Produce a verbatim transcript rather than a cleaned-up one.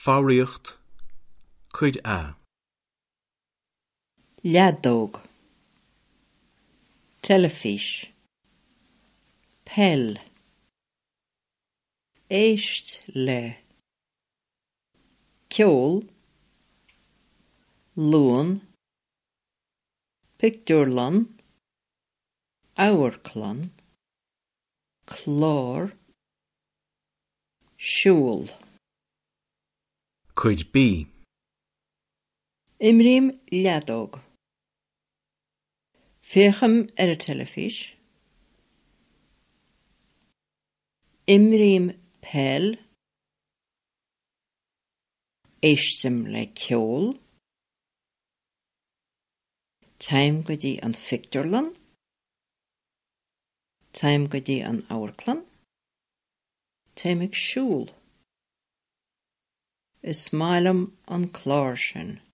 Fáraíocht cuid A. Leadóg, telefís, pell, éist le, ceol, luan, pictiúrlan, ábharclan, clár, siúl. Cuid B. Imrím leadóg. Féacham ar a telefís. Imrím pell. Éistim le ceol. Táim go dtí an phictiúrlan. Táim go dtí an ábharclan. Táim ag siúl. Is mailim an clár sin.